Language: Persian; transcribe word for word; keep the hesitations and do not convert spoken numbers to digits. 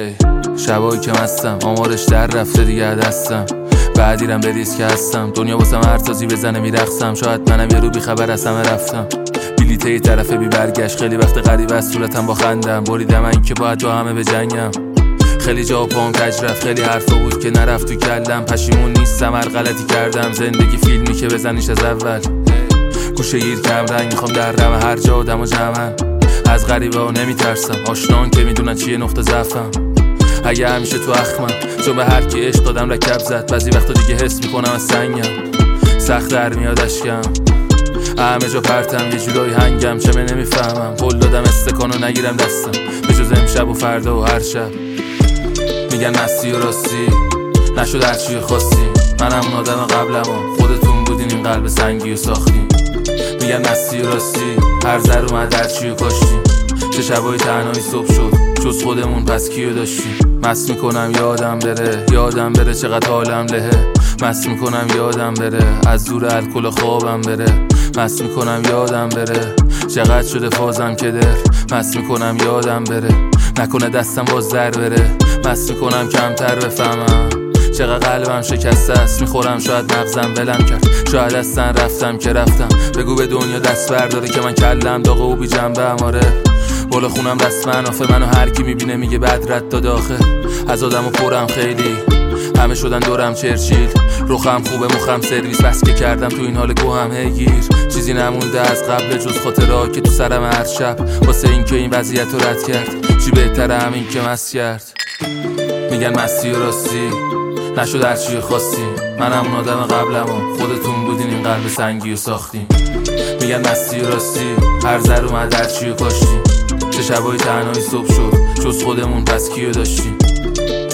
شبایی که مستم آمارش در رفته دیگه دستم، بعدیرم به ریسک هستم، دنیا واسم هرتازی بزنه میرقصم، شاید منم یه رو بی خبر از همه رفتم، بلیته یه طرفه بی برگشت، خیلی وقت غریب از صورتم با خندم، بریدم این که باید با همه بجنگم، خیلی جا پام کج رفت، خیلی حرفا بود که نرفت تو کلم، پشیمون نیستم هر غلطی کردم، زندگی فیلمی که بزنیش از اول، گوشه گیر کم رنگ میخوام درم هر جا آدم و جمعن، از غریبه ها نمیترسم، آشنان که میدونن چیه نقطه ضعفم، اگه همیشه تو اخمم، چون به هر کی عشق دادم رکب زد، بعضی وقتا دیگه حس میکنم از سنگم، سخت در میاد اشکم، همه جا پرتم یه جورایی هنگم، چه من نمیفهمم، قول دادم استکانو نگیرم دستم، به جز امشب و فردا و هر شب، میگن مستی و راستی نشد هرچی خواستی، منم اون آدم قبلم و خودتون بودین این قلب سنگی و ساختیم، میگن مستی و راستی هر ذر اومد هرچی و کاشتیم، چه شبای تنهایی صبح شد جز خودمون پس کیو داشتیم، مست میکنم یادم بره یادم بره چقدر حالم لهه، مست میکنم یادم بره از دور الکل خوابم بره، مست میکنم یادم بره چقدر شده فازم که در، مست میکنم یادم بره نکنه دستم باز در بره، مست میکنم کمتر بفهمم چقدر قلبم شکسته است، میخورم شاید مغزم ولم کرد، شاید اصلا رفتم که رفتم، بگو به دنیا دست برداره که من کلم داغه و بی جنبه اماره، بالا خونم دست منافه، منو هر کی میبینه میگه بد رد داده آخه، از آدمو پرم خیلی همه شدن دورم چرچیل، روخم خوبه مخم سرویس، بس که کردم تو این حال گوهم هیگیر، چیزی نمونده از قبل جز خاطرها که تو سرم هر شب، واسه این که این وضعیت رو رد کرد، چی بهتره همین که مست کرد، میگن مستی و راستی نشد هرچی خواستی، منم اون آدم قبلم و خودتون بودین این قلب سنگی و ساختیم، میگن مستی و راستی هر ذر اومد هرچی و کاشتیم، چه شبای تنهایی صبح شد جز خودمون پس کیو داشتیم.